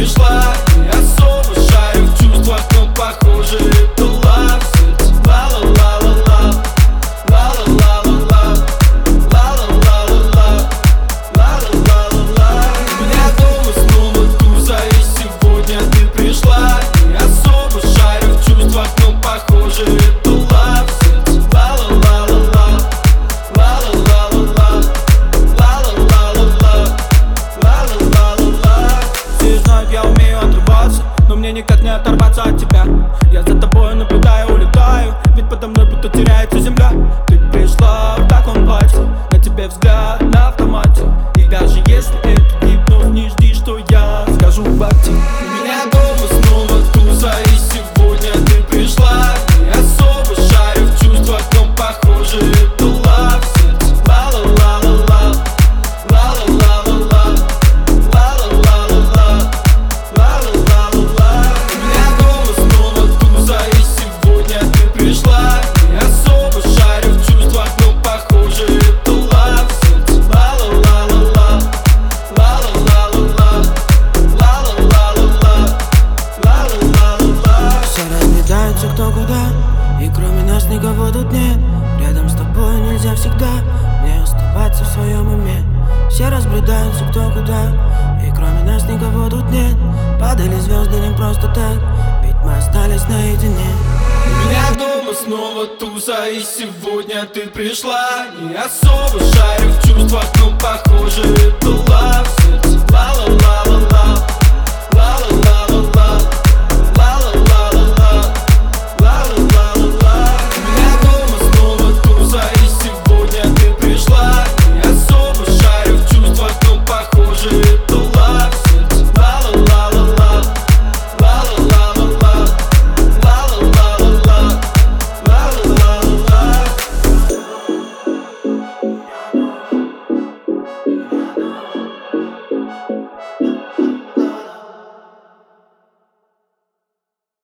пришла. Не особо шарю в чувствах, но похоже это love. Ла-ла-ла-ла-ла, ла-ла-ла-ла-ла, ла-ла-ла-ла-ла, ла-ла-ла-ла-ла. У меня дома снова туза, и сегодня ты пришла. Не особо шарю в чувствах, но похоже это love. Ла-ла-ла-ла-ла, ла-ла-ла-ла-ла, ла-ла-ла-ла-ла, ла-ла-ла-ла-ла. Все знают, я умею отрываться, но мне никак не оторваться от тебя. Я за тобой наблюдаю, улетаю, ведь подо мной будто теряется земля. Ты пришла в таком платье, на тебе взгляд на автомате. И даже если это гипноз, не жди, что я скажу бати. У меня дома снова туза, и сегодня ты пришла. Не особо шарю в чувствах, но похоже это love. Ла-ла-ла-ла-ла, ла-ла-ла-ла-ла, ла-ла-ла-ла-ла, ла-ла-ла-ла-ла. У меня дома снова туза, и сегодня ты пришла. Не особо шарю в чувствах, но похоже это love. Ла-ла-ла-ла-ла, ла-ла-ла-ла-ла, ла-ла-ла-ла-ла, ла-ла-ла-ла-ла. Все разбредаются кто куда, и кроме нас никого тут нет. Рядом с тобой нельзя всегда не оставаться в своем уме. Все разбредаются кто куда, и кроме нас никого тут нет. Падали звезды не просто так, ведь мы остались наедине. У меня дома снова туза, и сегодня ты пришла. Не особо шарю в чувствах, но похоже